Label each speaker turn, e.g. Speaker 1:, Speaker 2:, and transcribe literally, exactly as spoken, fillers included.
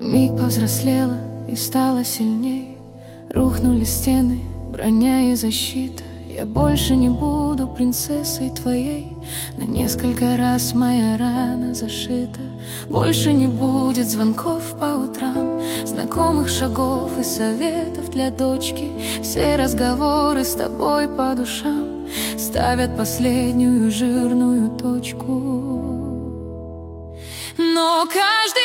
Speaker 1: Миг повзрослела и стала сильней. Рухнули стены, броня и защита. Я больше не буду принцессой твоей. На несколько раз моя рана зашита. Больше не будет звонков по утрам, знакомых шагов и советов для дочки. Все разговоры с тобой по душам ставят последнюю жирную точку. Но каждый